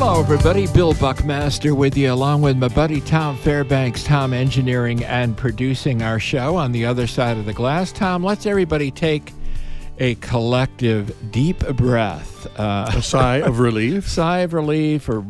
Hello, everybody. Bill Buckmaster with you, along with my buddy Tom Fairbanks. Tom engineering and producing our show on the other side of the glass. Tom, let's everybody take a collective deep breath. A sigh of relief. Sigh of relief, or,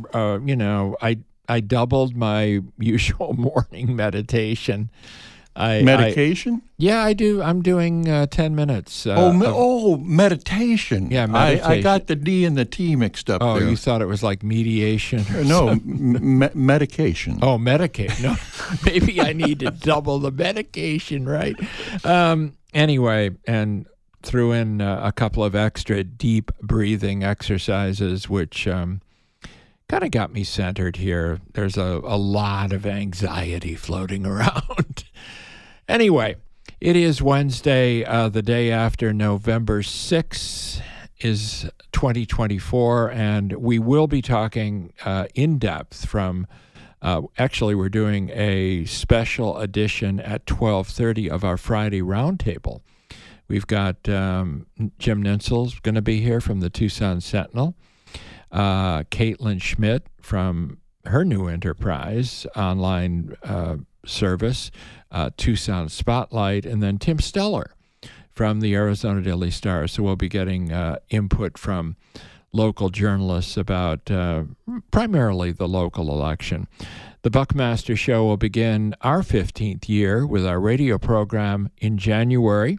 I doubled my usual morning meditation. Medication? I do. I'm doing 10 minutes. Meditation. Yeah, meditation. I got the D and the T mixed up there. Oh, you thought it was like mediation? No, medication. Oh, medication. No, maybe I need to double the medication, right? Anyway, and threw in a couple of extra deep breathing exercises, which kind of got me centered here. There's a lot of anxiety floating around. Anyway, it is Wednesday, the day after November 6th is 2024, and we will be talking in depth from, actually we're doing a special edition at 12:30 of our Friday Roundtable. We've got Jim Ninsel's going to be here from the Tucson Sentinel, Caitlin Schmidt from her new enterprise, online service, Tucson Spotlight, and then Tim Steller from the Arizona Daily Star. So we'll be getting input from local journalists about primarily the local election. The Buckmaster Show will begin our 15th year with our radio program in January.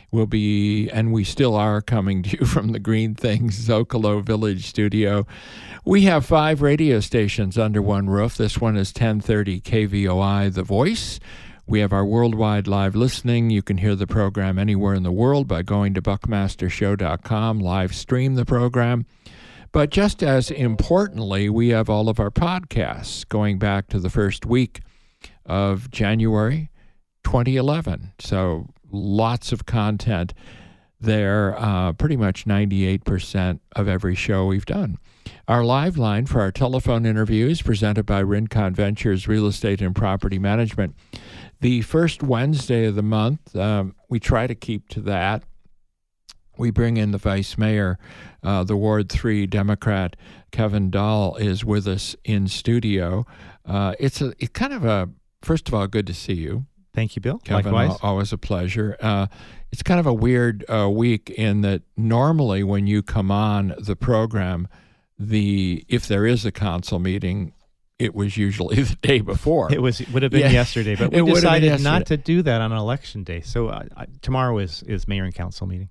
We still are coming to you from the Green Things Zocalo Village studio. We have 5 radio stations under one roof. This one is 1030 KVOI, The Voice. We have our worldwide live listening. You can hear the program anywhere in the world by going to buckmastershow.com, live stream the program. But just as importantly, we have all of our podcasts going back to the first week of January 2011. So lots of content there, pretty much 98% of every show we've done. Our live line for our telephone interviews presented by Rincon Ventures Real Estate and Property Management. The first Wednesday of the month, we try to keep to that. We bring in the Vice Mayor, the Ward 3 Democrat, Kevin Dahl, is with us in studio. It's kind of a, first of all, good to see you. Thank you, Bill. Kevin, likewise. Always a pleasure. It's kind of a weird week in that normally when you come on the program, if there is a council meeting, it was usually the day before. It would have been yesterday, but we decided not to do that on election day. So tomorrow is mayor and council meeting.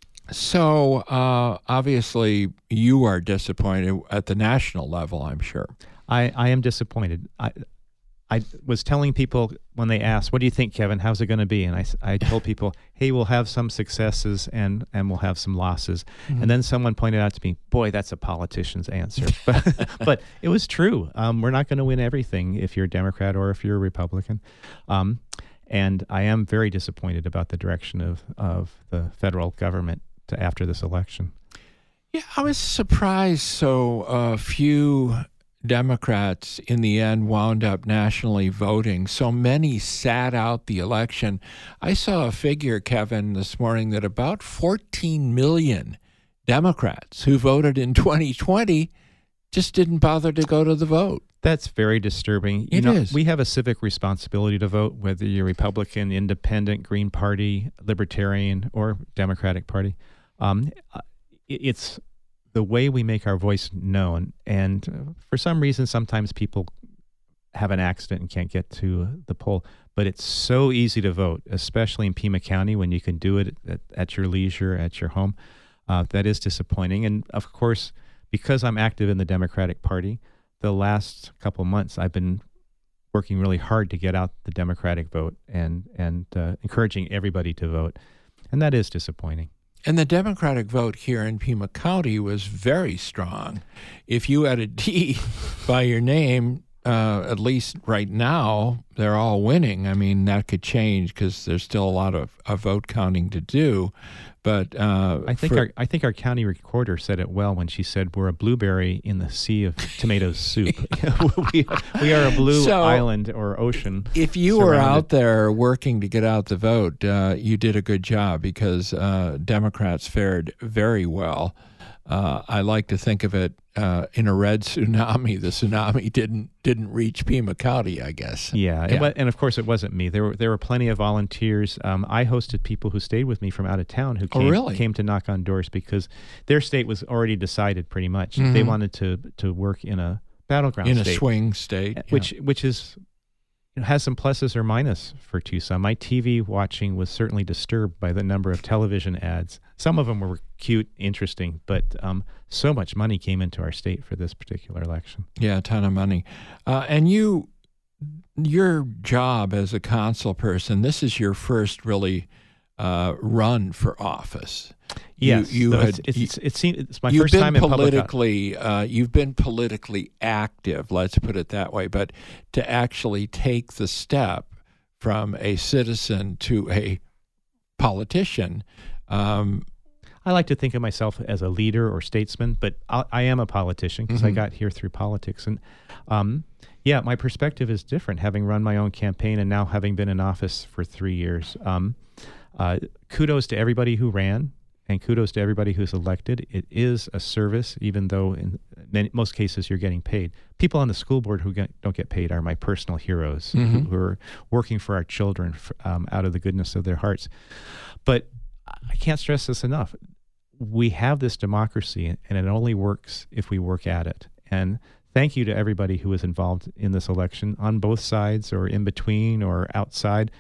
So obviously you are disappointed at the national level, I'm sure. I am disappointed. I was telling people when they asked, what do you think, Kevin? How's it going to be? And I told people, hey, we'll have some successes and we'll have some losses. Mm-hmm. And then someone pointed out to me, boy, that's a politician's answer. But it was true. We're not going to win everything if you're a Democrat or if you're a Republican. And I am very disappointed about the direction of the federal government after this election. Yeah, I was surprised so few Democrats in the end wound up nationally voting. So many sat out the election. I saw a figure, Kevin, this morning that about 14 million Democrats who voted in 2020 just didn't bother to go to the vote. That's very disturbing. It is. We have a civic responsibility to vote, whether you're Republican, Independent, Green Party, Libertarian, or Democratic Party. It's the way we make our voice known. And for some reason, sometimes people have an accident and can't get to the poll. But it's so easy to vote, especially in Pima County when you can do it at your leisure, at your home. That is disappointing. And of course, because I'm active in the Democratic Party, the last couple months I've been working really hard to get out the Democratic vote and encouraging everybody to vote. And that is disappointing. And the Democratic vote here in Pima County was very strong. If you had a D by your name, at least right now, they're all winning. I mean, that could change because there's still a lot of vote counting to do. But I think our county recorder said it well when she said we're a blueberry in the sea of tomato soup. we are a blue island or ocean. If you were out there working to get out the vote, you did a good job because Democrats fared very well I like to think of it in a red tsunami. The tsunami didn't reach Pima County, I guess. Yeah. And of course, it wasn't me. There were plenty of volunteers. I hosted people who stayed with me from out of town who came to knock on doors because their state was already decided pretty much. Mm-hmm. They wanted to work in a battleground in state. A swing state. Which is has some pluses or minuses for Tucson. My TV watching was certainly disturbed by the number of television ads. Some of them were cute, interesting, but so much money came into our state for this particular election. Yeah, a ton of money. And your job as a council person, this is your first really run for office. Yes, it's my first time in public. You've been politically active, let's put it that way, but to actually take the step from a citizen to a politician. I like to think of myself as a leader or statesman, but I am a politician because I got here through politics. And my perspective is different, having run my own campaign and now having been in office for 3 years. Kudos to everybody who ran. And kudos to everybody who's elected. It is a service, even though in most cases you're getting paid. People on the school board who don't get paid are my personal heroes who are working for our children out of the goodness of their hearts. But I can't stress this enough. We have this democracy, and it only works if we work at it. And thank you to everybody who was involved in this election on both sides or in between or outside.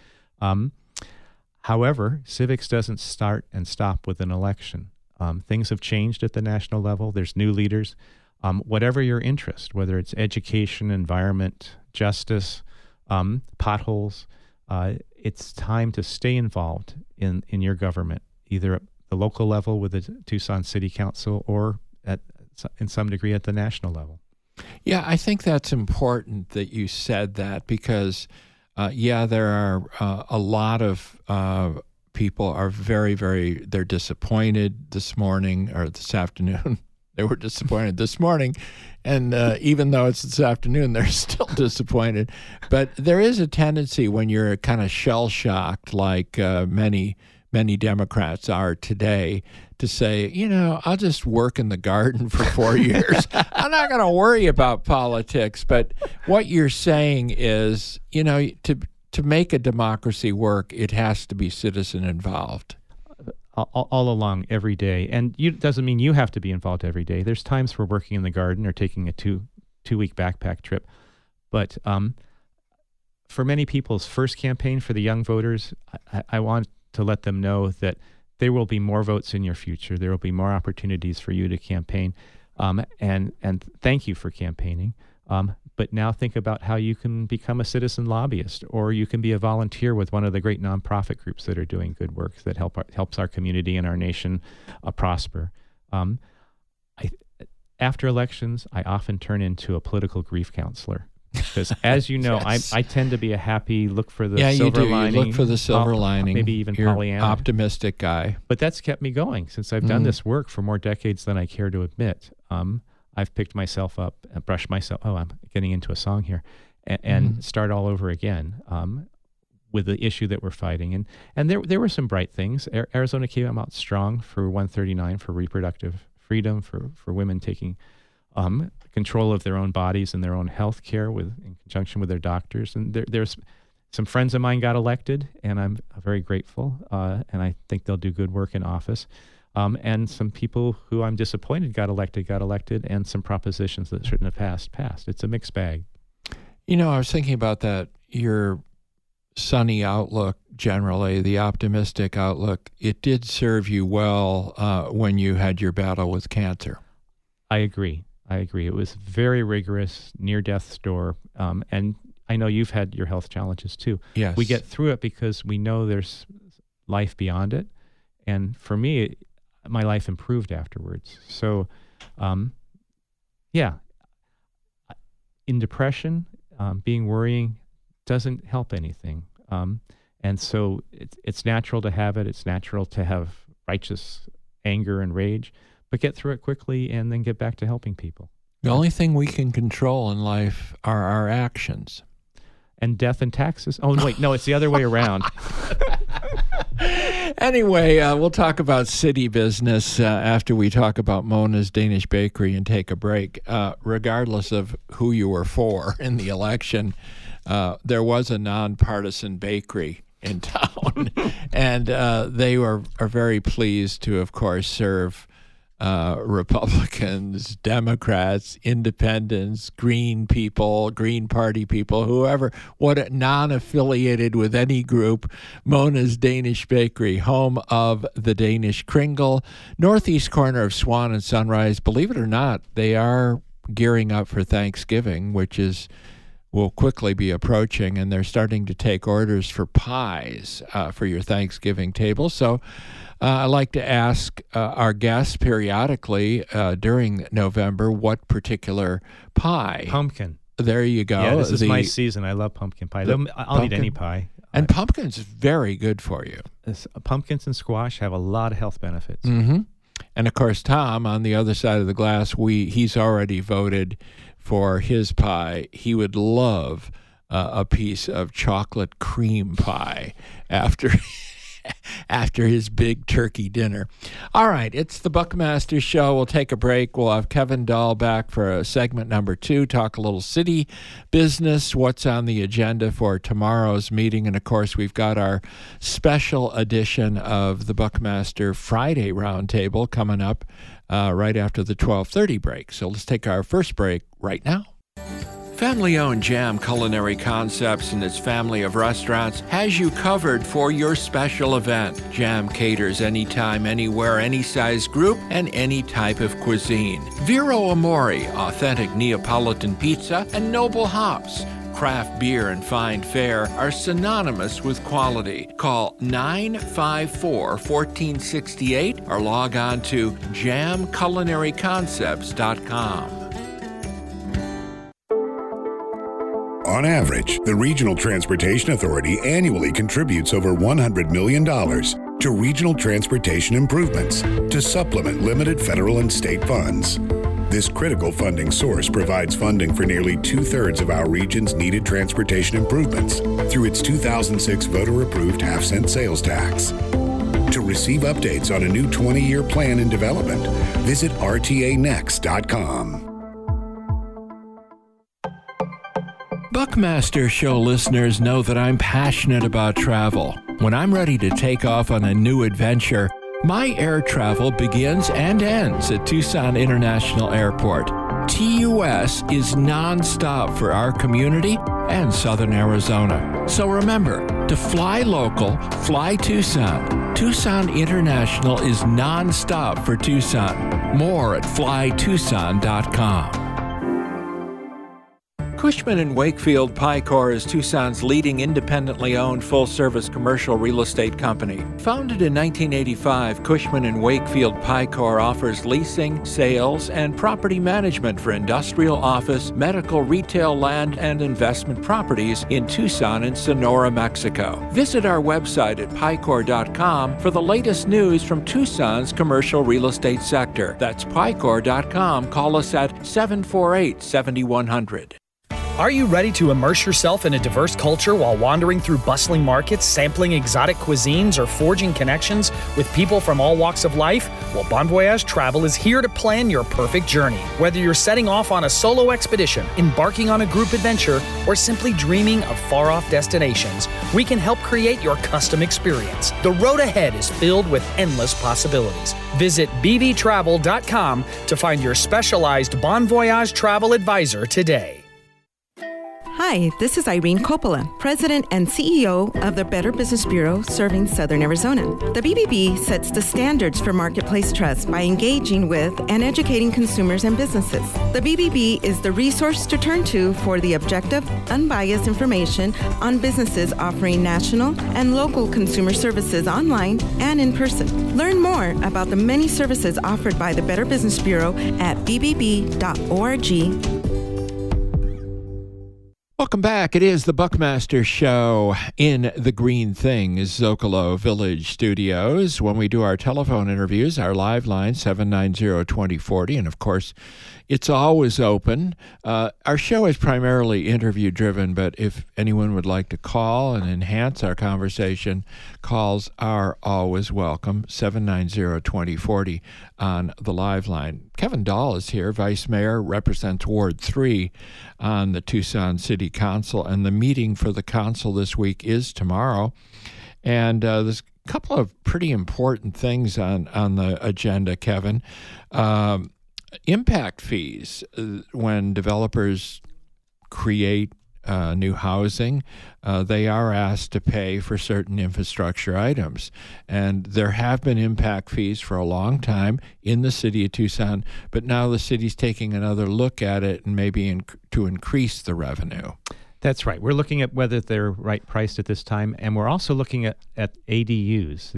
However, civics doesn't start and stop with an election. Things have changed at the national level. There's new leaders. Whatever your interest, whether it's education, environment, justice, potholes, it's time to stay involved in your government, either at the local level with the Tucson City Council or in some degree at the national level. Yeah, I think that's important that you said that because there are a lot of people are very, very, they're disappointed this morning or this afternoon. They were disappointed this morning. And even though it's this afternoon, they're still disappointed. But there is a tendency when you're kind of shell-shocked, like many Democrats are today, to say, I'll just work in the garden for 4 years. I'm not going to worry about politics. But what you're saying is, to make a democracy work, it has to be citizen involved. All along, every day. And it doesn't mean you have to be involved every day. There's times for working in the garden or taking a two-week backpack trip. But for many people's first campaign for the young voters, I want to let them know that there will be more votes in your future. There will be more opportunities for you to campaign. And thank you for campaigning. But now think about how you can become a citizen lobbyist, or you can be a volunteer with one of the great nonprofit groups that are doing good work that helps our community and our nation prosper. After elections, I often turn into a political grief counselor. Because as you know, yes. I tend to be a happy look for the silver lining. You look for the silver lining. Maybe even You're Pollyanna. Optimistic guy. But that's kept me going since I've done this work for more decades than I care to admit. I've picked myself up, brushed myself. Oh, I'm getting into a song here, and start all over again with the issue that we're fighting. And there were some bright things. Arizona came out strong for 139 for reproductive freedom for women taking control of their own bodies and their own health care in conjunction with their doctors. And there's some friends of mine got elected, and I'm very grateful. And I think they'll do good work in office. And some people who I'm disappointed got elected, and some propositions that shouldn't have passed. It's a mixed bag. I was thinking about that. Your sunny outlook, generally, the optimistic outlook, it did serve you well when you had your battle with cancer. I agree. It was very rigorous, near death's door. And I know you've had your health challenges too. Yes. We get through it because we know there's life beyond it. And for me, my life improved afterwards. So, in depression, worrying doesn't help anything. And so it's natural to have it. It's natural to have righteous anger and rage, but get through it quickly and then get back to helping people. The only thing we can control in life are our actions. And death and taxes. Oh, wait, no, it's the other way around. Anyway, we'll talk about city business after we talk about Mona's Danish Bakery and take a break. Regardless of who you were for in the election, there was a nonpartisan bakery in town, and they are very pleased to, of course, serve Republicans, Democrats, Independents, Green people, Green Party people, whoever, non-affiliated with any group. Mona's Danish Bakery, home of the Danish Kringle, northeast corner of Swan and Sunrise. Believe it or not, they are gearing up for Thanksgiving, which will quickly be approaching, and they're starting to take orders for pies for your Thanksgiving table. So I like to ask our guests periodically during November what particular pie. Pumpkin. There you go. Yeah, this is my season. I love pumpkin pie. I'll eat any pie. And pumpkin's very good for you. Pumpkins and squash have a lot of health benefits. Mm-hmm. And, of course, Tom, on the other side of the glass, he's already voted for his pie. He would love a piece of chocolate cream pie after his big turkey dinner. All right, it's the Buckmaster Show. We'll take a break. We'll have Kevin Dahl back for segment number 2, talk a little city business, what's on the agenda for tomorrow's meeting. And, of course, we've got our special edition of the Buckmaster Friday Roundtable coming up right after the 12:30 break. So let's take our first break right now. Family-owned Jam Culinary Concepts and its family of restaurants has you covered for your special event. Jam caters anytime, anywhere, any size group, and any type of cuisine. Vero Amore, authentic Neapolitan pizza, and Noble Hops. Craft beer and fine fare are synonymous with quality. Call 954-1468 or log on to jamculinaryconcepts.com. On average, the Regional Transportation Authority annually contributes over $100 million to regional transportation improvements to supplement limited federal and state funds. This critical funding source provides funding for nearly 2/3 of our region's needed transportation improvements through its 2006 voter-approved half-cent sales tax. To receive updates on a new 20-year plan in development, visit rtanext.com. Buckmaster Show listeners know that I'm passionate about travel. When I'm ready to take off on a new adventure, my air travel begins and ends at Tucson International Airport. TUS is nonstop for our community and Southern Arizona. So remember, to fly local, fly Tucson. Tucson International is nonstop for Tucson. More at flytucson.com. Cushman & Wakefield Picor is Tucson's leading independently owned full-service commercial real estate company. Founded in 1985, Cushman & Wakefield Picor offers leasing, sales, and property management for industrial, office, medical, retail, land, and investment properties in Tucson and Sonora, Mexico. Visit our website at picor.com for the latest news from Tucson's commercial real estate sector. That's picor.com. Call us at 748-7100. Are you ready to immerse yourself in a diverse culture while wandering through bustling markets, sampling exotic cuisines, or forging connections with people from all walks of life? Well, Bon Voyage Travel is here to plan your perfect journey. Whether you're setting off on a solo expedition, embarking on a group adventure, or simply dreaming of far-off destinations, we can help create your custom experience. The road ahead is filled with endless possibilities. Visit bvtravel.com to find your specialized Bon Voyage travel advisor today. Hi, this is Irene Coppola, President and CEO of the Better Business Bureau serving Southern Arizona. The BBB sets the standards for marketplace trust by engaging with and educating consumers and businesses. The BBB is the resource to turn to for the objective, unbiased information on businesses offering national and local consumer services online and in person. Learn more about the many services offered by the Better Business Bureau at bbb.org. Welcome back. It is the Buckmaster Show in the Green Things Zocalo Village Studios. When we do our telephone interviews, our live line, 790-2040, and of course, it's always open. Our show is primarily interview-driven, but if anyone would like to call and enhance our conversation, calls are always welcome, 790-2040 on the live line. Kevin Dahl is here, Vice Mayor, represents Ward 3 on the Tucson City Council, and the meeting for the council this week is tomorrow. And there's a couple of pretty important things on the agenda, Kevin. Impact fees. When developers create new housing, they are asked to pay for certain infrastructure items. And there have been impact fees for a long time in the city of Tucson, but now the city's taking another look at it and maybe to increase the revenue. That's right. We're looking at whether they're right priced at this time, and we're also looking at ADUs,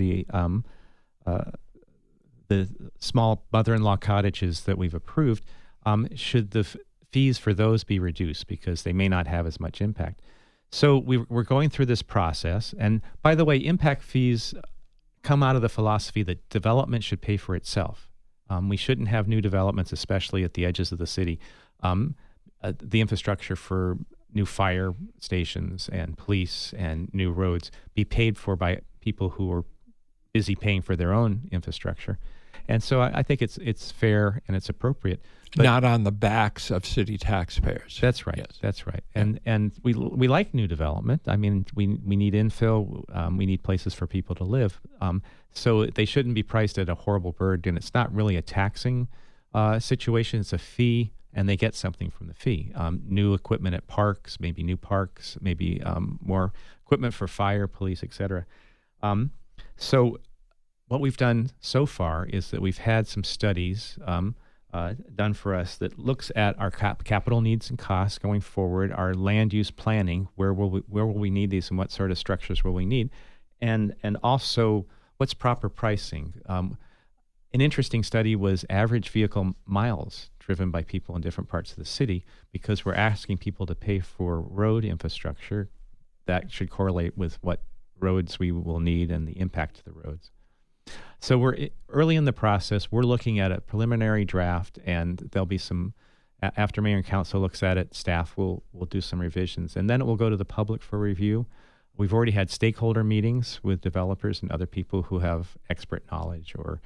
the small mother-in-law cottages that we've approved. Should the fees for those be reduced because they may not have as much impact? So we're going through this process. And by the way, impact fees come out of the philosophy that development should pay for itself. We shouldn't have new developments, especially at the edges of the city. The infrastructure for new fire stations and police and new roads be paid for by people who are busy paying for their own infrastructure. And so I think it's fair and it's appropriate. But not on the backs of city taxpayers. That's right. Yes. That's right. And we like new development. I mean, we need infill. We need places for people to live. So they shouldn't be priced at a horrible burden. It's not really a taxing situation. It's a fee, and they get something from the fee. New equipment at parks, maybe new parks, maybe more equipment for fire, police, et cetera. So what we've done so far is that we've had some studies done for us that looks at our capital needs and costs going forward, our land use planning, where will we need these and what sort of structures will we need, and also what's proper pricing. An interesting study was average vehicle miles driven by people in different parts of the city, because we're asking people to pay for road infrastructure that should correlate with what roads we will need and the impact to the roads. So we're early in the process. We're looking at a preliminary draft, and there'll be some, after Mayor and Council looks at it, staff will do some revisions, and then it will go to the public for review. We've already had stakeholder meetings with developers and other people who have expert knowledge or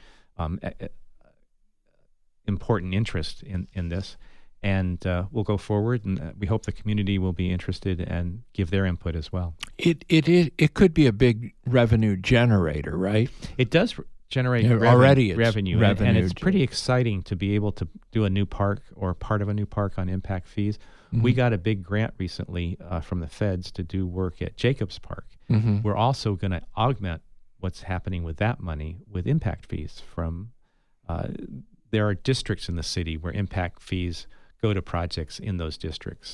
important interest in this. And we'll go forward, and we hope the community will be interested and give their input as well. It could be a big revenue generator, right? It does generate revenue, and it's pretty exciting to be able to do a new park or part of a new park on impact fees. Mm-hmm. We got a big grant recently from the feds to do work at Jacobs Park. Mm-hmm. We're also going to augment what's happening with that money with impact fees from. There are districts in the city where impact fees go to projects in those districts.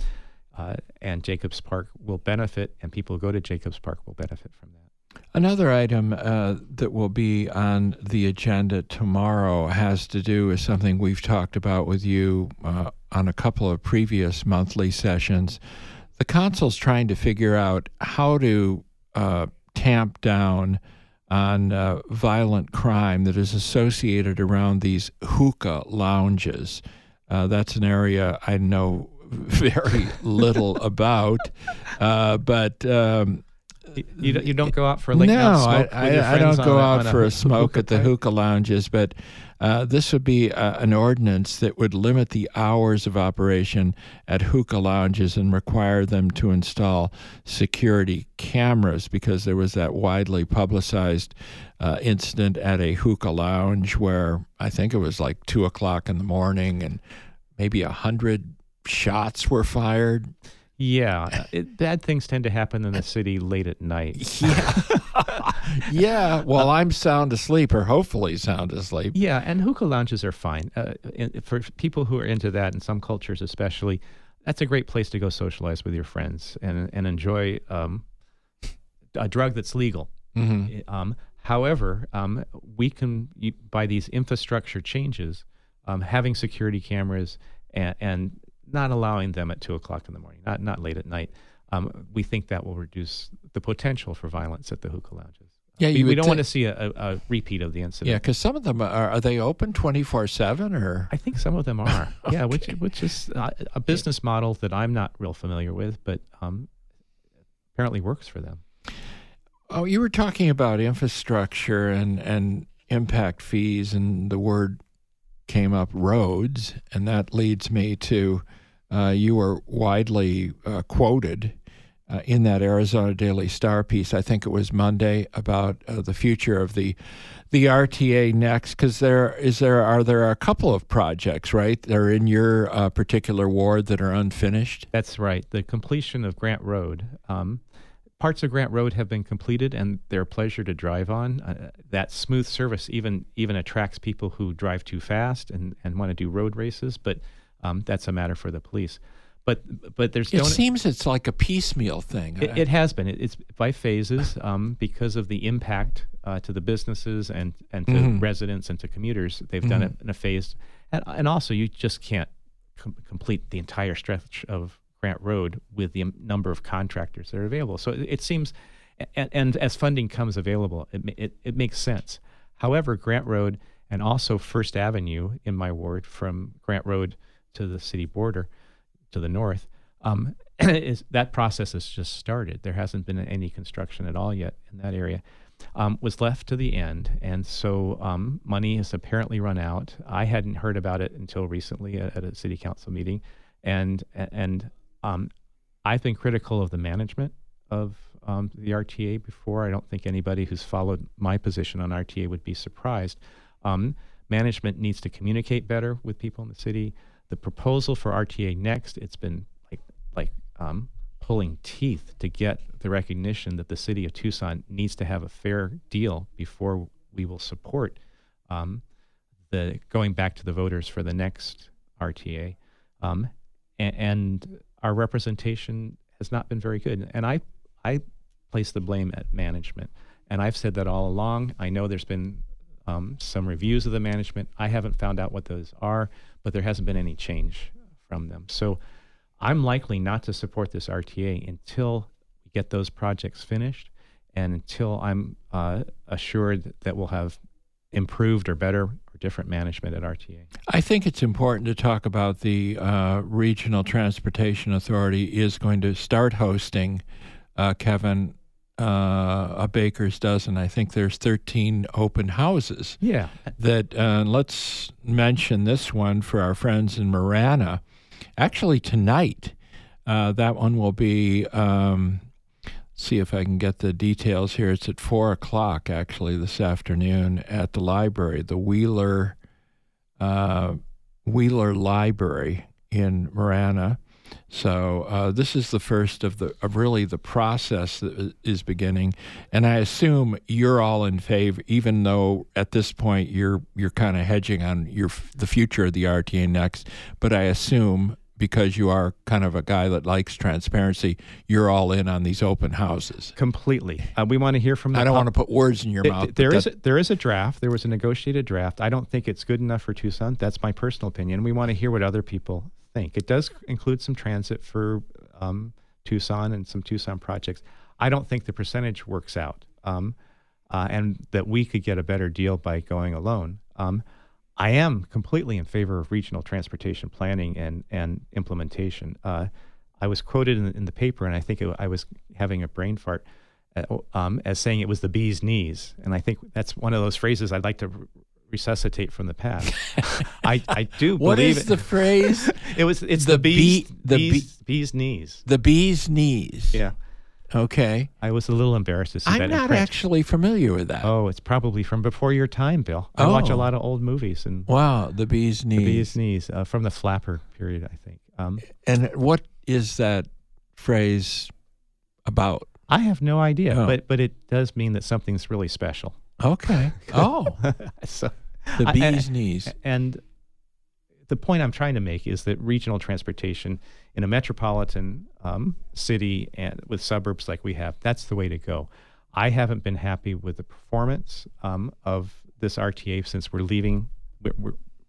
And Jacobs Park will benefit, and people who go to Jacobs Park will benefit from that. Another item that will be on the agenda tomorrow has to do with something we've talked about with you on a couple of previous monthly sessions. The council's trying to figure out how to tamp down on violent crime that is associated around these hookah lounges. That's an area I know very little about, but you don't go out for a late night smoke. I don't go out for a smoke at the hookah lounges, but this would be an ordinance that would limit the hours of operation at hookah lounges and require them to install security cameras, because there was that widely publicized incident at a hookah lounge where I think it was like 2 o'clock in the morning and maybe 100 shots were fired. Yeah, bad things tend to happen in the city late at night. Yeah. Yeah, well, I'm sound asleep, or hopefully sound asleep. Yeah, and hookah lounges are fine. For people who are into that, in some cultures especially, that's a great place to go socialize with your friends and enjoy a drug that's legal. Mm-hmm. However, we can, by these infrastructure changes, having security cameras and not allowing them at 2:00 in the morning, not late at night. We think that will reduce the potential for violence at the hookah lounges. Yeah, we don't want to see a repeat of the incident. Yeah, because some of them are they open 24/7 or? I think some of them are. Yeah, which is a business model that I'm not real familiar with, but apparently works for them. Oh, you were talking about infrastructure and impact fees, and the word came up, roads, and that leads me to you were widely quoted in that Arizona Daily Star piece, I think it was Monday, about the future of the RTA next, because are there a couple of projects, right? They're in your particular ward that are unfinished? That's right. The completion of Grant Road. Parts of Grant Road have been completed, and they're a pleasure to drive on. That smooth service even attracts people who drive too fast and want to do road races, but that's a matter for the police. But there's it seems it's like a piecemeal thing. It has been. It's by phases because of the impact to the businesses and to residents and to commuters. They've done it in a phased, and also you just can't complete the entire stretch of Grant Road with the number of contractors that are available. So it seems, and as funding comes available, it makes sense. However, Grant Road and also First Avenue in my ward, from Grant Road to the city border to the north, that process has just started. There hasn't been any construction at all yet in that area. Was left to the end, and so money has apparently run out. I hadn't heard about it until recently at a city council meeting, and I've been critical of the management of the RTA before. I don't think anybody who's followed my position on RTA would be surprised. Management needs to communicate better with people in the city. The proposal for RTA Next, it's been like pulling teeth to get the recognition that the city of Tucson needs to have a fair deal before we will support the going back to the voters for the next RTA. And our representation has not been very good. And I place the blame at management. And I've said that all along. I know there's been some reviews of the management. I haven't found out what those are, but there hasn't been any change from them. So I'm likely not to support this RTA until we get those projects finished and until I'm assured that we'll have improved or better or different management at RTA. I think it's important to talk about the Regional Transportation Authority is going to start hosting, Kevin, a baker's dozen. I think there's 13 open houses. Yeah. That let's mention this one for our friends in Marana. Actually, tonight, that one will be. See if I can get the details here. It's at 4:00 actually this afternoon at the library, the Wheeler Library in Marana. So this is the first of really the process that is beginning, and I assume you're all in favor, even though at this point you're kind of hedging on the future of the RTA Next. But I assume, because you are kind of a guy that likes transparency, you're all in on these open houses. Completely. We want to hear from. I don't want to put words in your mouth. There is a draft. There was a negotiated draft. I don't think it's good enough for Tucson. That's my personal opinion. We want to hear what other people think. It does include some transit for Tucson and some Tucson projects. I don't think the percentage works out, and that we could get a better deal by going alone. I am completely in favor of regional transportation planning and implementation. I was quoted in the paper, and I think I was having a brain fart, as saying it was the bee's knees. And I think that's one of those phrases I'd like to resuscitate from the past. I do what believe is the phrase? It's the bee's knees. The bee's knees. Yeah. Okay. I was a little embarrassed to see that. I'm not actually familiar with that. Oh, it's probably from before your time, Bill. I watch a lot of old movies. And wow, the bee's knees. The bee's knees, from the Flapper period, I think. And what is that phrase about? I have no idea, but it does mean that something's really special. Okay. Oh. So, the bee's knees. And the point I'm trying to make is that regional transportation in a metropolitan city and with suburbs like we have, that's the way to go. I haven't been happy with the performance of this RTA since we're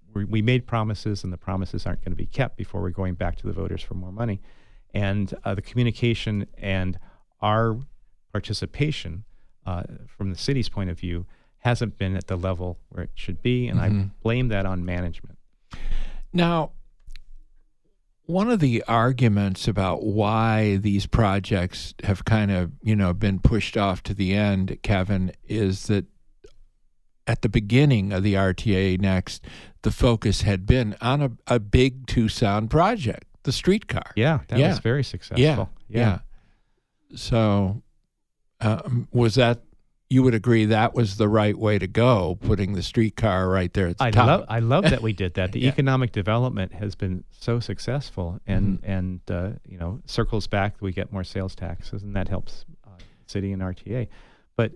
we made promises, and the promises aren't going to be kept before we're going back to the voters for more money. And the communication and our participation from the city's point of view hasn't been at the level where it should be, and I blame that on management. Now, one of the arguments about why these projects have kind of, been pushed off to the end, Kevin, is that at the beginning of the RTA Next, the focus had been on a big Tucson project, the streetcar. Yeah, that was very successful. Yeah. So was that, you would agree that was the right way to go, putting the streetcar right there at the top? I love that we did that. The economic development has been so successful, and circles back, we get more sales taxes, and that helps city and RTA. But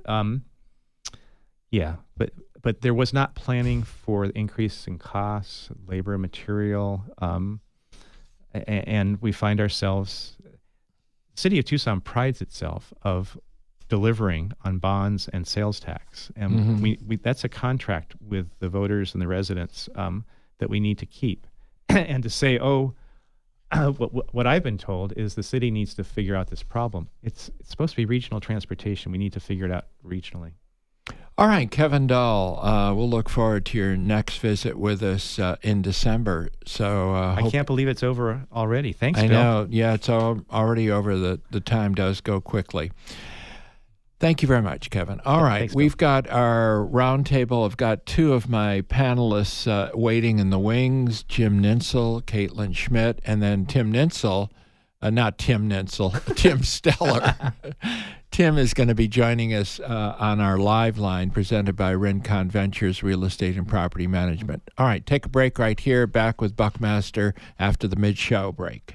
but there was not planning for the increase in costs, labor, material, and we find ourselves. The city of Tucson prides itself of delivering on bonds and sales tax, and we that's a contract with the voters and the residents that we need to keep. And to say, what I've been told is the city needs to figure out this problem. It's supposed to be regional transportation. We need to figure it out regionally. All right, Kevin Dahl, we'll look forward to your next visit with us in December. So I can't believe it's over already. Thanks, Bill. I know. Yeah, it's already over. The time does go quickly. Thank you very much, Kevin. All right, Thanks, we've got our roundtable. I've got two of my panelists waiting in the wings, Jim Ninsel, Caitlin Schmidt, and then Tim Ninsel. Not Tim Ninsel, Tim Steller. Tim is going to be joining us on our live line presented by Rincon Ventures Real Estate and Property Management. All right, take a break right here. Back with Buckmaster after the mid-show break.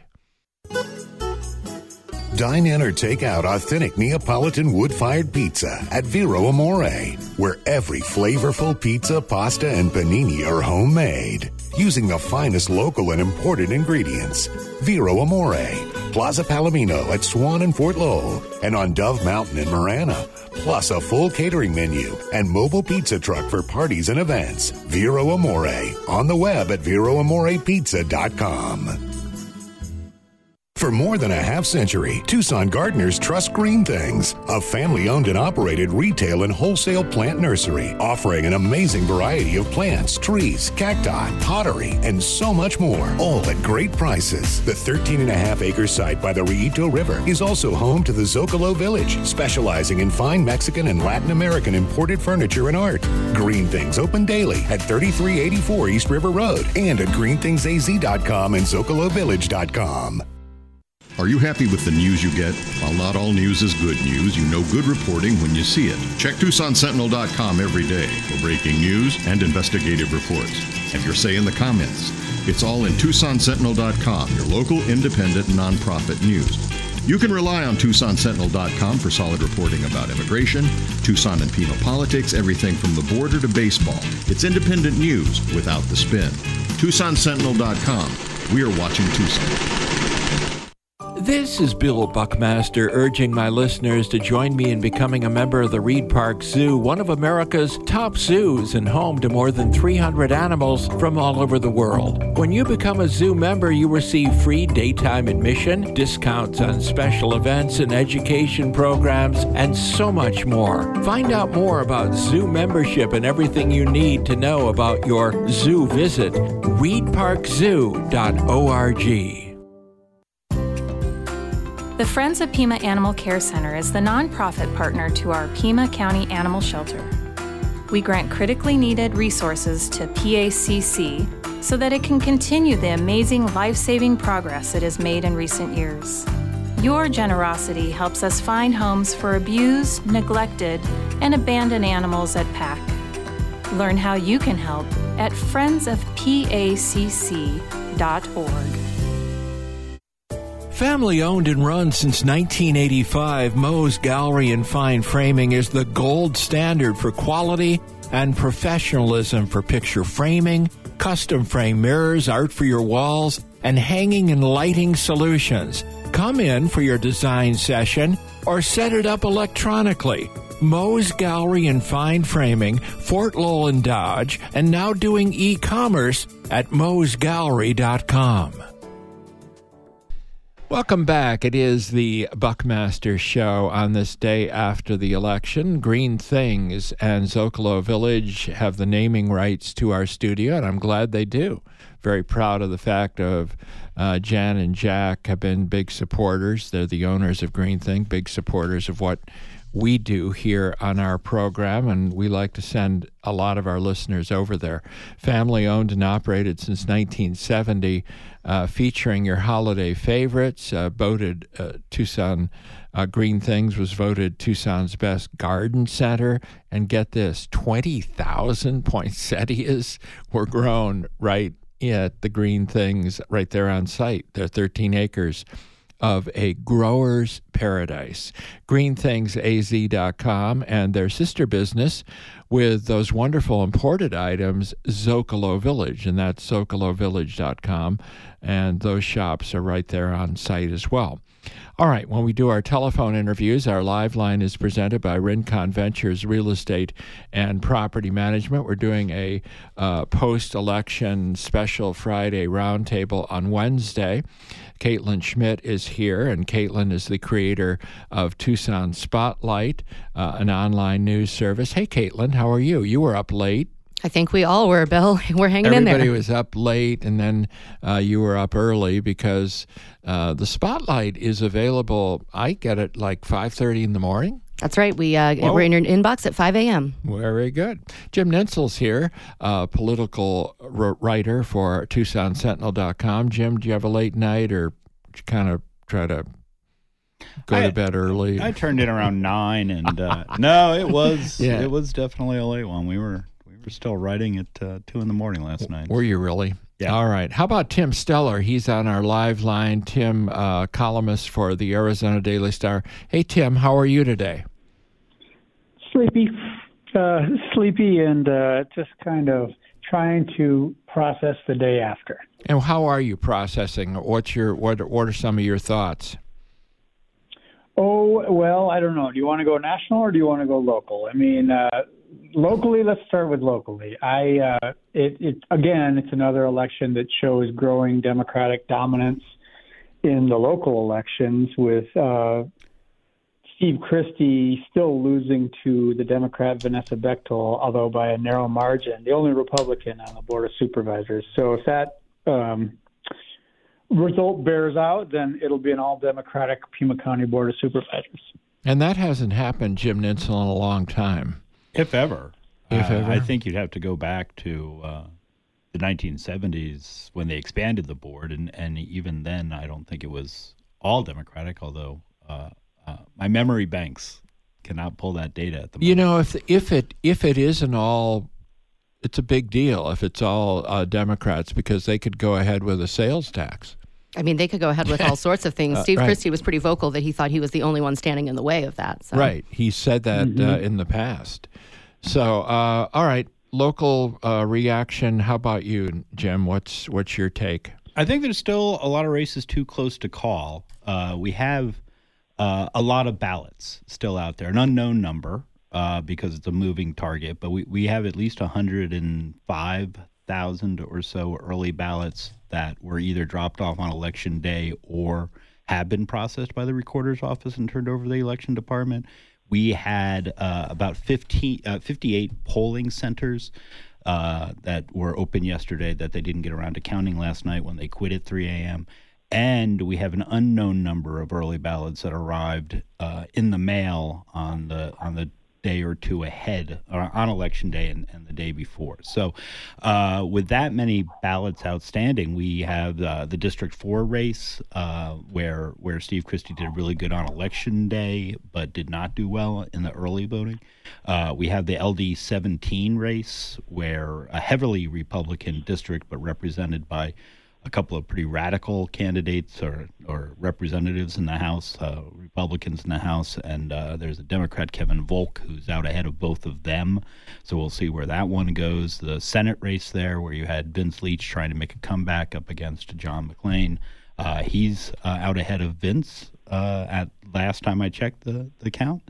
Dine in or take out authentic Neapolitan wood-fired pizza at Vero Amore, where every flavorful pizza, pasta, and panini are homemade, using the finest local and imported ingredients. Vero Amore, Plaza Palomino at Swan and Fort Lowell, and on Dove Mountain in Marana, plus a full catering menu and mobile pizza truck for parties and events. Vero Amore, on the web at VeroAmorePizza.com. For more than a half-century, Tucson gardeners trust Green Things, a family-owned and operated retail and wholesale plant nursery offering an amazing variety of plants, trees, cacti, pottery, and so much more, all at great prices. The 13.5-acre site by the Rillito River is also home to the Zocalo Village, specializing in fine Mexican and Latin American imported furniture and art. Green Things open daily at 3384 East River Road and at greenthingsaz.com and zocalovillage.com. Are you happy with the news you get? While not all news is good news, you know good reporting when you see it. Check TucsonSentinel.com every day for breaking news and investigative reports. If you're say in the comments, it's all in TucsonSentinel.com, your local independent nonprofit news. You can rely on TucsonSentinel.com for solid reporting about immigration, Tucson and Pima politics, everything from the border to baseball. It's independent news without the spin. TucsonSentinel.com. We are watching Tucson. This is Bill Buckmaster urging my listeners to join me in becoming a member of the Reed Park Zoo, one of America's top zoos and home to more than 300 animals from all over the world. When you become a zoo member, you receive free daytime admission, discounts on special events and education programs, and so much more. Find out more about zoo membership and everything you need to know about your zoo visit. reedparkzoo.org. The Friends of Pima Animal Care Center is the nonprofit partner to our Pima County Animal Shelter. We grant critically needed resources to PACC so that it can continue the amazing life-saving progress it has made in recent years. Your generosity helps us find homes for abused, neglected, and abandoned animals at PAC. Learn how you can help at friendsofpacc.org. Family owned and run since 1985, Moe's Gallery and Fine Framing is the gold standard for quality and professionalism for picture framing, custom frame mirrors, art for your walls, and hanging and lighting solutions. Come in for your design session or set it up electronically. Moe's Gallery and Fine Framing, Fort Lowell and Dodge, and now doing e-commerce at moesgallery.com. Welcome back. It is the Buckmaster Show on this day after the election. Green Things and Zocalo Village have the naming rights to our studio, and I'm glad they do. Very proud of the fact of Jan and Jack have been big supporters. They're the owners of Green Thing, big supporters of what we do here on our program, and we like to send a lot of our listeners over there. Family owned and operated since 1970, featuring your holiday favorites. Voted Tucson Green Things was voted Tucson's best garden center. And get this, 20,000 poinsettias were grown right at the Green Things right there on site. They're 13 acres of a grower's paradise. GreenThingsAZ.com and their sister business with those wonderful imported items, Zocalo Village, and that's ZocaloVillage.com, and those shops are right there on site as well. All right, when we do our telephone interviews, our live line is presented by Rincon Ventures Real Estate and Property Management. We're doing a post-election special Friday roundtable on Wednesday. Caitlin Schmidt is here, and Caitlin is the creator of Tucson Spotlight, an online news service. Hey, Caitlin, how are you? You were up late. I think we all were, Bill. We're hanging in there. Everybody was up late, and then you were up early because the Spotlight is available. I get it like 5:30 in the morning. That's right. We're in your inbox at 5 a.m. Very good. Jim Nentzel's here, political writer for TucsonSentinel.com. Jim, do you have a late night, or did you kind of try to go to bed early? I turned in around 9, and no, it was definitely a late one. We were still writing at 2 in the morning last night. Were you really? Yeah. All right. How about Tim Steller? He's on our live line. Tim, columnist for the Arizona Daily Star. Hey, Tim, how are you today? Sleepy, and just kind of trying to process the day after. And how are you processing? What are some of your thoughts? Oh, well, I don't know. Do you want to go national or do you want to go local? I mean, locally, let's start with locally. It's another election that shows growing Democratic dominance in the local elections, with Steve Christie still losing to the Democrat Vanessa Bechtel, although by a narrow margin, the only Republican on the Board of Supervisors. So if that result bears out, then it'll be an all-Democratic Pima County Board of Supervisors. And that hasn't happened, Jim Nentzel, in a long time. If ever. If ever. I think you'd have to go back to the 1970s when they expanded the board, and even then I don't think it was all Democratic, although my memory banks cannot pull that data at the moment. You know, if it isn't all, it's a big deal if it's all Democrats, because they could go ahead with a sales tax. I mean, they could go ahead with all sorts of things. Steve Christie was pretty vocal that he thought he was the only one standing in the way of that. So. Right. He said that in the past. So, all right, local reaction. How about you, Jim? What's your take? I think there's still a lot of races too close to call. We have a lot of ballots still out there, an unknown number because it's a moving target, but we have at least 105,000 or so early ballots that were either dropped off on Election Day or have been processed by the Recorder's Office and turned over to the Election Department. We had about 58 polling centers that were open yesterday that they didn't get around to counting last night when they quit at 3 a.m. And we have an unknown number of early ballots that arrived in the mail on the day or two ahead, or on Election Day and the day before. So with that many ballots outstanding, we have the District 4 race where Steve Christie did really good on Election Day but did not do well in the early voting. We have the LD 17 race, where a heavily Republican district but represented by a couple of pretty radical candidates or representatives in the House, Republicans in the House, and there's a Democrat, Kevin Volk, who's out ahead of both of them. So we'll see where that one goes. The Senate race there, where you had Vince Leach trying to make a comeback up against John McClain. He's out ahead of Vince at last time I checked the count.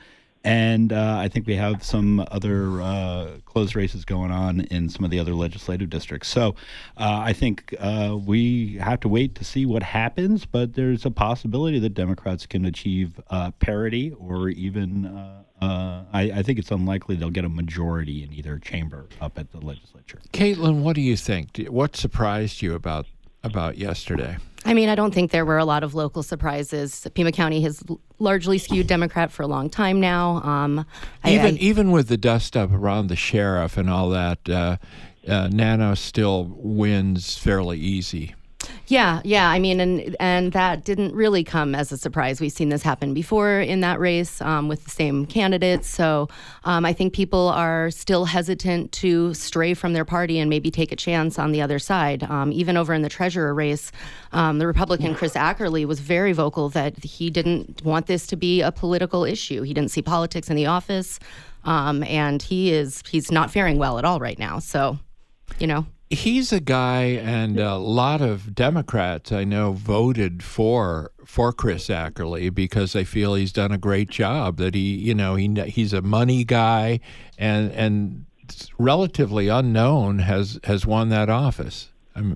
And I think we have some other close races going on in some of the other legislative districts. So I think we have to wait to see what happens, but there's a possibility that Democrats can achieve parity or even I think it's unlikely they'll get a majority in either chamber up at the legislature. Caitlin, what do you think? What surprised you about yesterday? I mean, I don't think there were a lot of local surprises. Pima County has largely skewed Democrat for a long time now. Even with the dust up around the sheriff and all that, Nano still wins fairly easy. Yeah. I mean, and that didn't really come as a surprise. We've seen this happen before in that race with the same candidates. So I think people are still hesitant to stray from their party and maybe take a chance on the other side. Even over in the treasurer race, the Republican Chris Ackerley was very vocal that he didn't want this to be a political issue. He didn't see politics in the office, and he's not faring well at all right now. So, He's a guy, and a lot of Democrats I know voted for Chris Ackerley because they feel he's done a great job. That he's a money guy, and relatively unknown has won that office.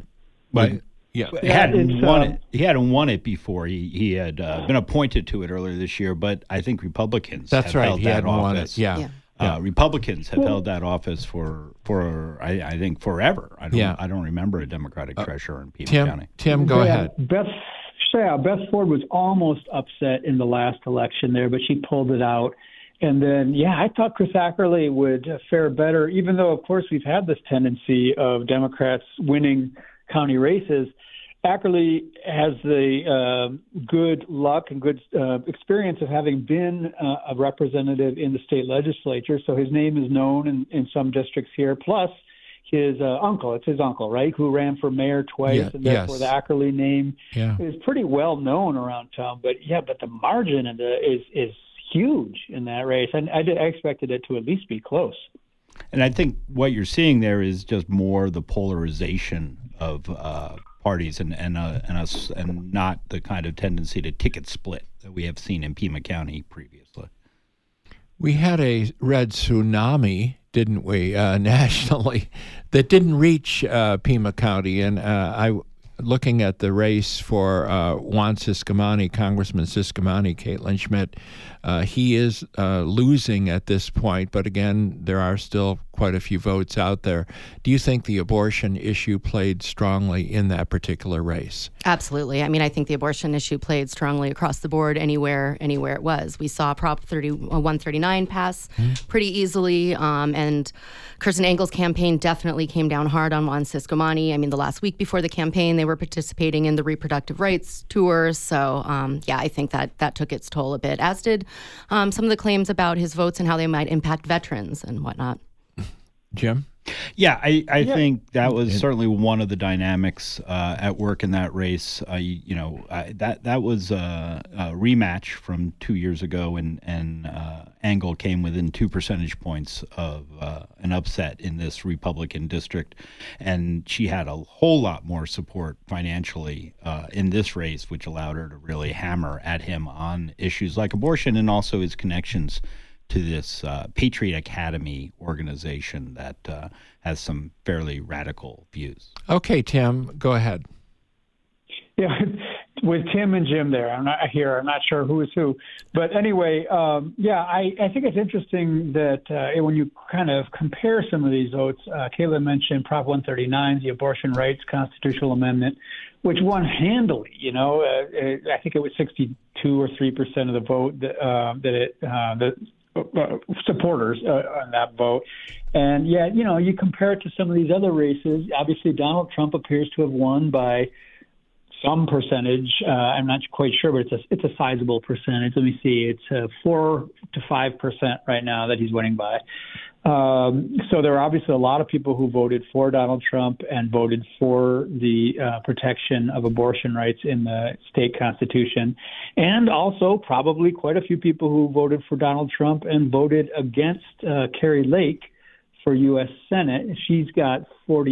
He hadn't won it before. He had been appointed to it earlier this year, but I think Republicans have held that office. Yeah. Republicans have held that office for I think forever. I don't remember a Democratic treasurer in Pima County. Tim, go ahead. Beth Ford was almost upset in the last election there, but she pulled it out. And then, I thought Chris Ackerley would fare better, even though, of course, we've had this tendency of Democrats winning county races. Ackerley has the good luck and good experience of having been a representative in the state legislature, so his name is known in some districts here. Plus, his uncle, right, who ran for mayor twice, and therefore the Ackerley name is pretty well known around town. But the margin is huge in that race, and I expected it to at least be close. And I think what you're seeing there is just more the polarization of parties and not the kind of tendency to ticket split that we have seen in Pima County previously. We had a red tsunami, didn't we, nationally, that didn't reach Pima County, and looking at the race for Juan Ciscomani, Congressman Ciscomani, Caitlin Schmidt, he is losing at this point, but again, there are still quite a few votes out there. Do you think the abortion issue played strongly in that particular race? Absolutely. I mean, I think the abortion issue played strongly across the board anywhere it was. We saw Prop 139 pass pretty easily, and Kirsten Engel's campaign definitely came down hard on Juan Ciscomani. I mean, the last week before the campaign, they were participating in the reproductive rights tour. So, I think that took its toll a bit, as did some of the claims about his votes and how they might impact veterans and whatnot. Jim? Yeah, I think that was certainly one of the dynamics at work in that race. That was a rematch from 2 years ago, and Engel came within 2 percentage points of an upset in this Republican district, and she had a whole lot more support financially in this race, which allowed her to really hammer at him on issues like abortion and also his connections to this Patriot Academy organization that has some fairly radical views. Okay, Tim, go ahead. Yeah, with Tim and Jim there, I'm not sure who is who. But anyway, I think it's interesting that when you kind of compare some of these votes, Kayla mentioned Prop 139, the abortion rights constitutional amendment, which won handily. I think it was 62 or 3% of the vote that supporters on that vote. And you compare it to some of these other races. Obviously, Donald Trump appears to have won by some percentage. I'm not quite sure, but it's a sizable percentage. Let me see. It's 4 to 5% right now that he's winning by. So there are obviously a lot of people who voted for Donald Trump and voted for the protection of abortion rights in the state constitution, and also probably quite a few people who voted for Donald Trump and voted against Carrie Lake for U.S. Senate. She's got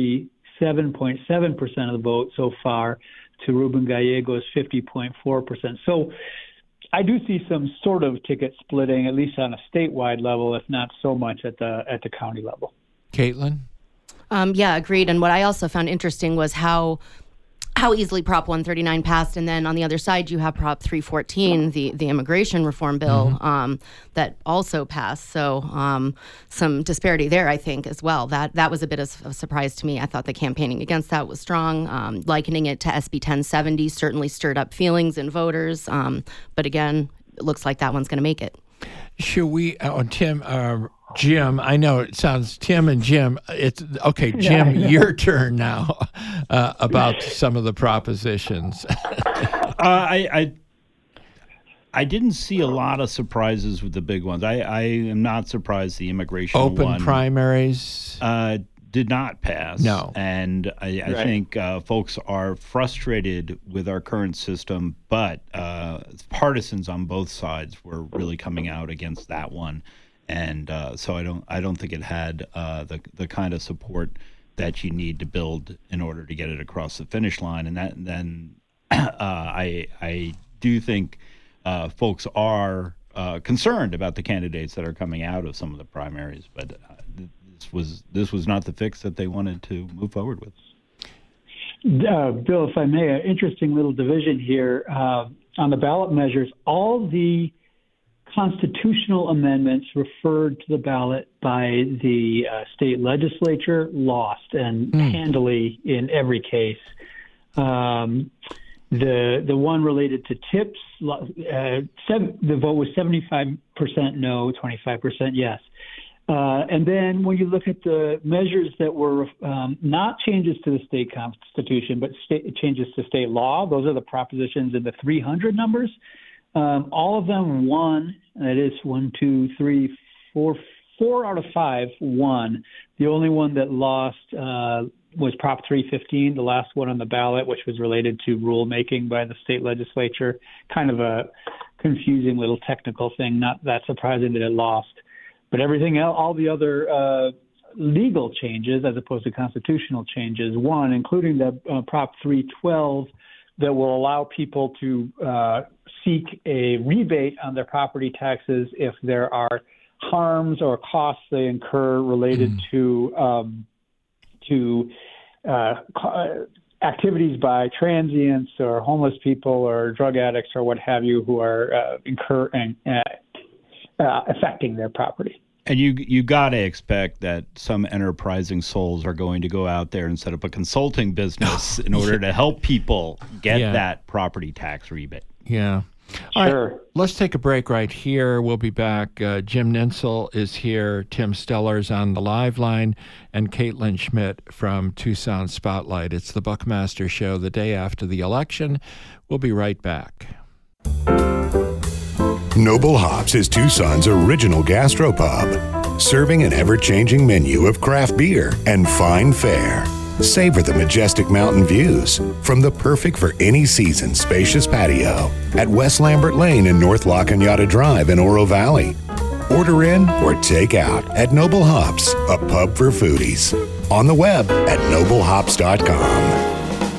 47.7% of the vote so far to Ruben Gallego's 50.4%. So I do see some sort of ticket splitting, at least on a statewide level, if not so much at the county level. Caitlin? Yeah, agreed. And what I also found interesting was how easily Prop 139 passed, and then on the other side you have Prop 314, the immigration reform bill, that also passed. So some disparity there, I think, as well. That was a bit of a surprise to me. I thought the campaigning against that was strong. Likening it to SB 1070 certainly stirred up feelings in voters. But again, it looks like that one's going to make it. Should we, Jim, I know it sounds Tim and Jim. It's okay, Jim, your turn now about some of the propositions. I didn't see a lot of surprises with the big ones. I am not surprised the immigration open primaries did not pass. No. And I think folks are frustrated with our current system, but partisans on both sides were really coming out against that one. And so I don't think it had the kind of support that you need to build in order to get it across the finish line. And then I do think folks are concerned about the candidates that are coming out of some of the primaries, but this was not the fix that they wanted to move forward with. Bill, if I may, an interesting little division here on the ballot measures. All the constitutional amendments referred to the ballot by the state legislature lost, and handily in every case. The one related to tips, the vote was 75% no, 25% yes. And then when you look at the measures that were not changes to the state constitution, but changes to state law, those are the propositions in the 300 numbers. All of them won. That is 4 out of 5 won. The only one that lost was Prop 315, the last one on the ballot, which was related to rulemaking by the state legislature. Kind of a confusing little technical thing, not that surprising that it lost. But everything else, all the other legal changes as opposed to constitutional changes won, including the Prop 312 that will allow people to seek a rebate on their property taxes if there are harms or costs they incur related to activities by transients or homeless people or drug addicts or what have you who are affecting their property. And you got to expect that some enterprising souls are going to go out there and set up a consulting business in order to help people get that property tax rebate. Yeah. All right, let's take a break right here. We'll be back. Jim Ninsel is here. Tim Steller's on the live line, and Caitlin Schmidt from Tucson Spotlight. It's the Buckmaster Show the day after the election. We'll be right back. Noble Hops is Tucson's original gastropub, serving an ever-changing menu of craft beer and fine fare. Savor the majestic mountain views from the perfect for any season spacious patio at West Lambert Lane and North La Cañada Drive in Oro Valley. Order in or take out at Noble Hops, a pub for foodies. On the web at noblehops.com.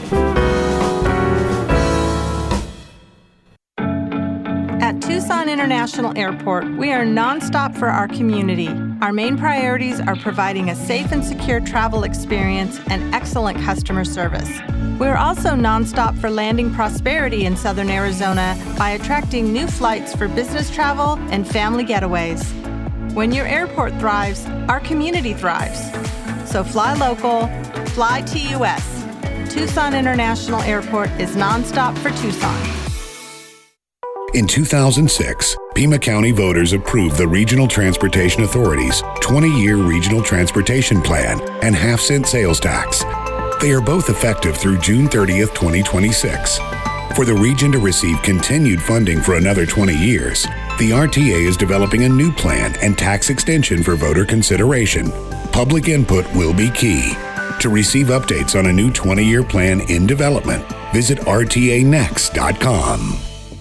At Tucson International Airport, we are nonstop for our community. Our main priorities are providing a safe and secure travel experience and excellent customer service. We're also nonstop for landing prosperity in Southern Arizona by attracting new flights for business travel and family getaways. When your airport thrives, our community thrives. So fly local, fly TUS. Tucson International Airport is nonstop for Tucson. In 2006, Pima County voters approved the Regional Transportation Authority's 20-year Regional Transportation Plan and half-cent sales tax. They are both effective through June 30th, 2026. For the region to receive continued funding for another 20 years, the RTA is developing a new plan and tax extension for voter consideration. Public input will be key. To receive updates on a new 20-year plan in development, visit rtanext.com.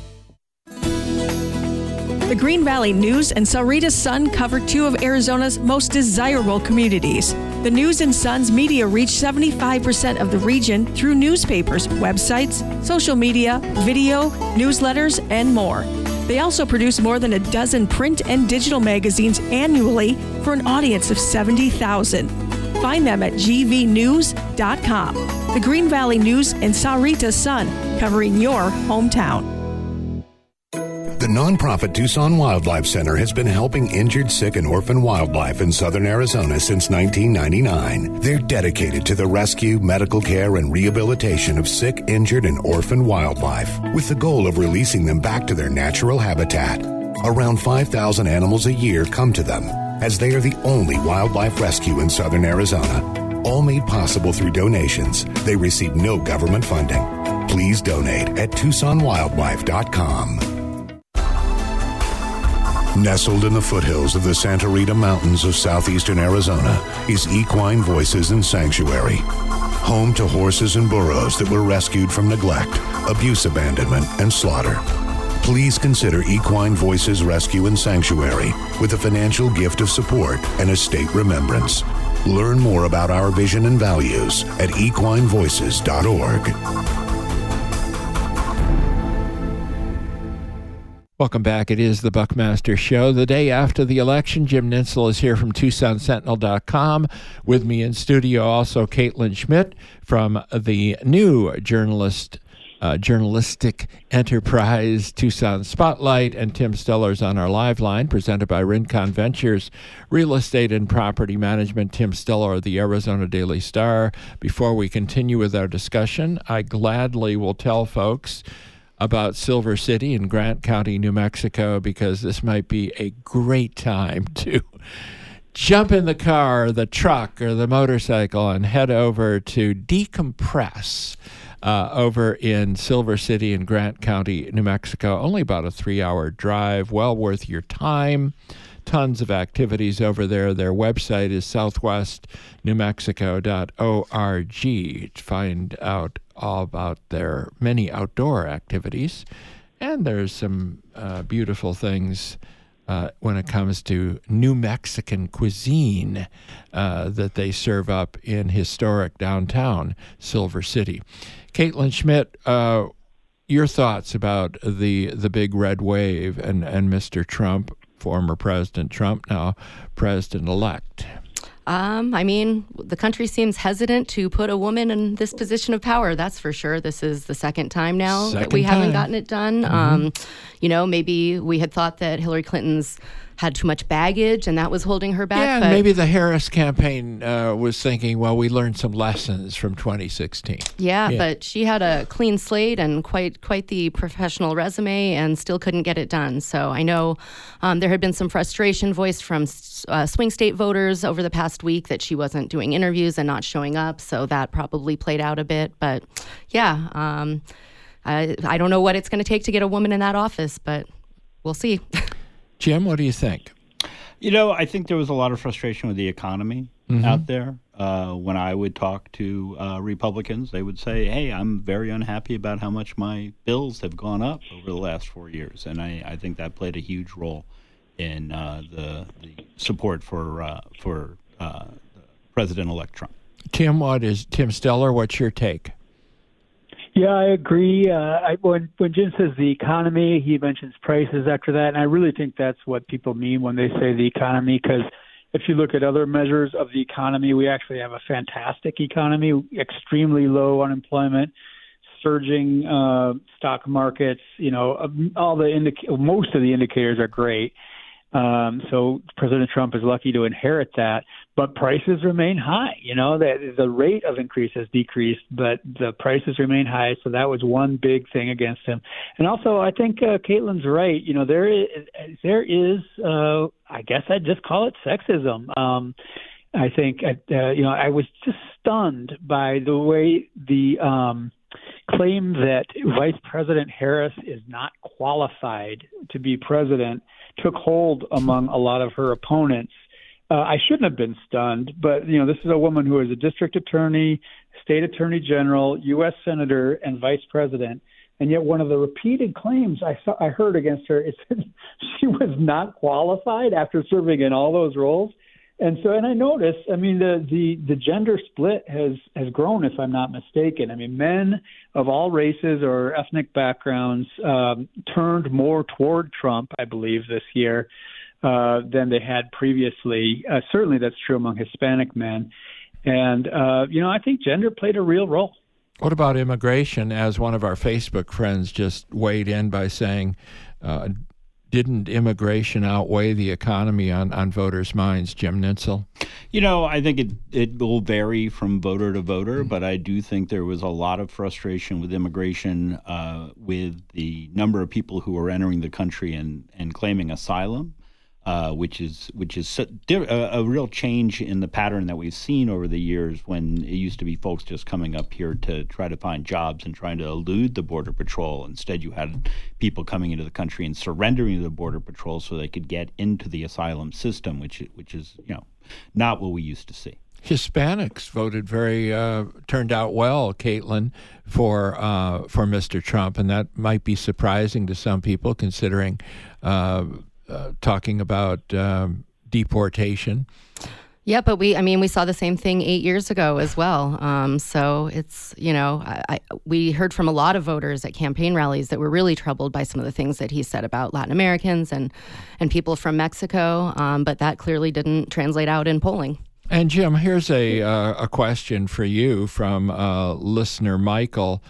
The Green Valley News and Sahuarita Sun cover two of Arizona's most desirable communities. The News and Sun's media reach 75% of the region through newspapers, websites, social media, video, newsletters, and more. They also produce more than a dozen print and digital magazines annually for an audience of 70,000. Find them at gvnews.com. The Green Valley News and Sahuarita Sun, covering your hometown. The nonprofit Tucson Wildlife Center has been helping injured, sick, and orphan wildlife in southern Arizona since 1999. They're dedicated to the rescue, medical care, and rehabilitation of sick, injured, and orphan wildlife, with the goal of releasing them back to their natural habitat. Around 5,000 animals a year come to them, as they are the only wildlife rescue in southern Arizona. All made possible through donations. They receive no government funding. Please donate at TucsonWildlife.com. Nestled in the foothills of the Santa Rita Mountains of southeastern Arizona is Equine Voices and Sanctuary, home to horses and burros that were rescued from neglect, abuse, abandonment, and slaughter. Please consider Equine Voices Rescue and Sanctuary with a financial gift of support and a state remembrance. Learn more about our vision and values at equinevoices.org. Welcome back. It is the Buckmaster Show. The day after the election, Jim Nintzel is here from TucsonSentinel.com. With me in studio, also Caitlin Schmidt from the new journalistic enterprise Tucson Spotlight, and Tim Steller's on our live line, presented by Rincon Ventures Real Estate and Property Management. Tim Steller of the Arizona Daily Star. Before we continue with our discussion, I gladly will tell folks about Silver City in Grant County, New Mexico, because this might be a great time to jump in the car, the truck, or the motorcycle and head over to decompress over in Silver City in Grant County, New Mexico. Only about a 3-hour drive, well worth your time. Tons of activities over there. Their website is southwestnewmexico.org to find out all about their many outdoor activities. And there's some beautiful things when it comes to New Mexican cuisine that they serve up in historic downtown Silver City. Caitlin Schmidt, your thoughts about the big red wave and Mr. Trump, former President Trump, now President-elect? I mean, the country seems hesitant to put a woman in this position of power. That's for sure. This is the second time now that we haven't gotten it done. Mm-hmm. Maybe we had thought that Hillary Clinton's had too much baggage and that was holding her back. Yeah, but maybe the Harris campaign was thinking, well, we learned some lessons from 2016. Yeah, but she had a clean slate and quite the professional resume and still couldn't get it done. So I know there had been some frustration voiced from swing state voters over the past week that she wasn't doing interviews and not showing up. So that probably played out a bit. But yeah, I don't know what it's going to take to get a woman in that office, but we'll see. Jim, what do you think? I think there was a lot of frustration with the economy out there. When I would talk to Republicans, they would say, hey, I'm very unhappy about how much my bills have gone up over the last 4 years. And I think that played a huge role in the support for President-elect Trump. Tim Steller, what's your take? Yeah, I agree. When Jim says the economy, he mentions prices after that, and I really think that's what people mean when they say the economy, because if you look at other measures of the economy, we actually have a fantastic economy, extremely low unemployment, surging stock markets. Most of the indicators are great. So President Trump is lucky to inherit that, but prices remain high. The rate of increase has decreased, but the prices remain high. So that was one big thing against him. And also, I think Caitlin's right. There is I guess I'd just call it sexism. I think I was just stunned by the way the claim that Vice President Harris is not qualified to be president took hold among a lot of her opponents. I shouldn't have been stunned, but this is a woman who is a district attorney, state attorney general, U.S. senator, and vice president, and yet one of the repeated claims I heard against her is that she was not qualified after serving in all those roles. And I noticed, I mean, the gender split has grown, if I'm not mistaken. I mean, men of all races or ethnic backgrounds turned more toward Trump, I believe, this year than they had previously. Certainly that's true among Hispanic men. And, I think gender played a real role. What about immigration? As one of our Facebook friends just weighed in by saying, didn't immigration outweigh the economy on voters' minds, Jim Nitzel? I think it will vary from voter to voter, but I do think there was a lot of frustration with immigration, with the number of people who are entering the country and claiming asylum, which is a real change in the pattern that we've seen over the years, when it used to be folks just coming up here to try to find jobs and trying to elude the Border Patrol. Instead, you had people coming into the country and surrendering to the Border Patrol so they could get into the asylum system, which is not what we used to see. Hispanics voted turned out well, Caitlin, for Mr. Trump, and that might be surprising to some people, considering talking about deportation. Yeah, but we saw the same thing 8 years ago as well. So it's, we heard from a lot of voters at campaign rallies that were really troubled by some of the things that he said about Latin Americans and people from Mexico. But that clearly didn't translate out in polling. And Jim, here's a question for you from listener Michael.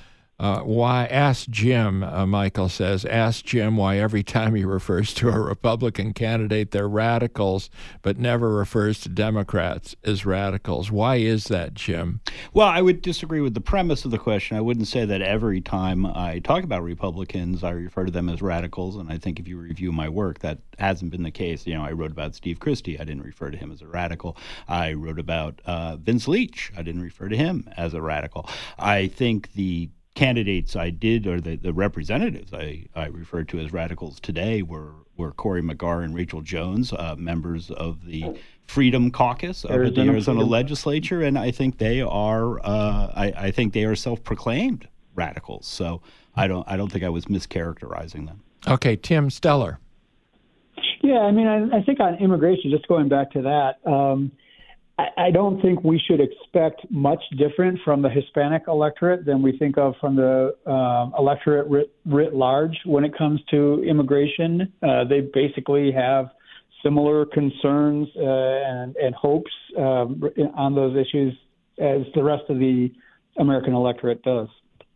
Michael says, ask Jim why every time he refers to a Republican candidate, they're radicals, but never refers to Democrats as radicals. Why is that, Jim? Well, I would disagree with the premise of the question. I wouldn't say that every time I talk about Republicans, I refer to them as radicals. And I think if you review my work, that hasn't been the case. I wrote about Steve Christie. I didn't refer to him as a radical. I wrote about Vince Leach. I didn't refer to him as a radical. I think the candidates I did, or the representatives I referred to as radicals today, were Cory McGarr and Rachel Jones, members of the Freedom Caucus of the Arizona legislature, and I think they are self-proclaimed radicals. So I don't think I was mischaracterizing them. Okay, Tim Steller. Yeah, I think on immigration, just going back to that. I don't think we should expect much different from the Hispanic electorate than we think of from the electorate writ large when it comes to immigration. They basically have similar concerns and hopes on those issues as the rest of the American electorate does.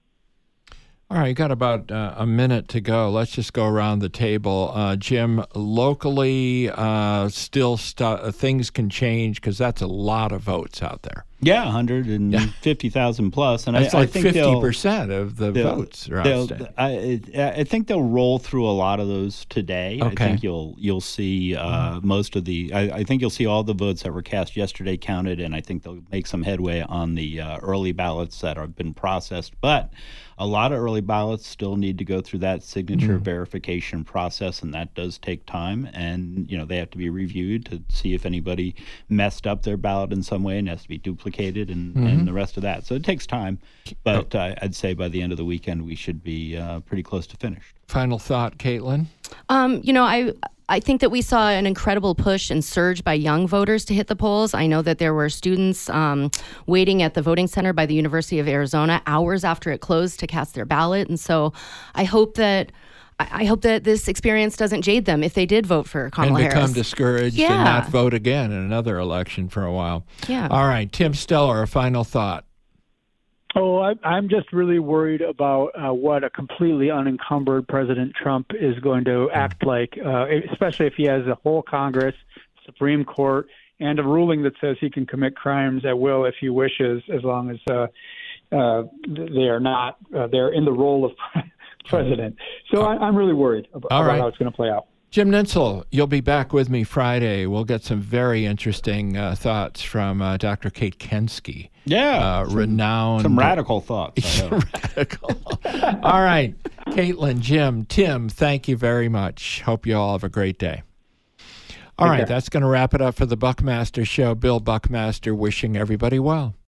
All right, got about a minute to go. Let's just go around the table. Jim, locally, still things can change because that's a lot of votes out there. Yeah, 150,000 plus, and that's I like think 50% of the votes are outstanding. I think they'll roll through a lot of those today. Okay. I think you'll see most of the. I think you'll see all the votes that were cast yesterday counted, and I think they'll make some headway on the early ballots that have been processed. But a lot of early ballots still need to go through that signature verification process, and that does take time. And they have to be reviewed to see if anybody messed up their ballot in some way and has to be duplicated and the rest of that. So it takes time, but I'd say by the end of the weekend we should be pretty close to finished. Final thought, Caitlin? I think that we saw an incredible push and surge by young voters to hit the polls. I know that there were students waiting at the voting center by the University of Arizona hours after it closed to cast their ballot. And so I hope that this experience doesn't jade them if they did vote for Kamala Harris. And become discouraged and not vote again in another election for a while. Yeah. All right, Tim Steller, a final thought. I'm just really worried about what a completely unencumbered President Trump is going to act like, especially if he has a whole Congress, Supreme Court, and a ruling that says he can commit crimes at will if he wishes, as long as they are not they're in the role of president. So I'm really worried about how it's going to play out. Jim Nitzel, you'll be back with me Friday. We'll get some very interesting thoughts from Dr. Kate Kensky. Yeah. Renowned. Some radical thoughts. Radical. All right. Caitlin, Jim, Tim, thank you very much. Hope you all have a great day. All right. That's going to wrap it up for the Buckmaster Show. Bill Buckmaster wishing everybody well.